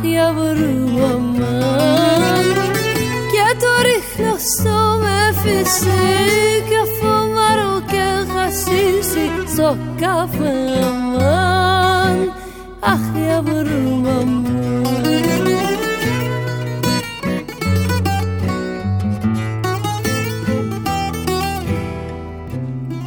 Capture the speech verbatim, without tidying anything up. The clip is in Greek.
για βρούμαμαν και το ρίχνω στο μεφισί και φοβάρω και χασίσει στο καφέ αμάν. Αχ, για βρούμαμαν.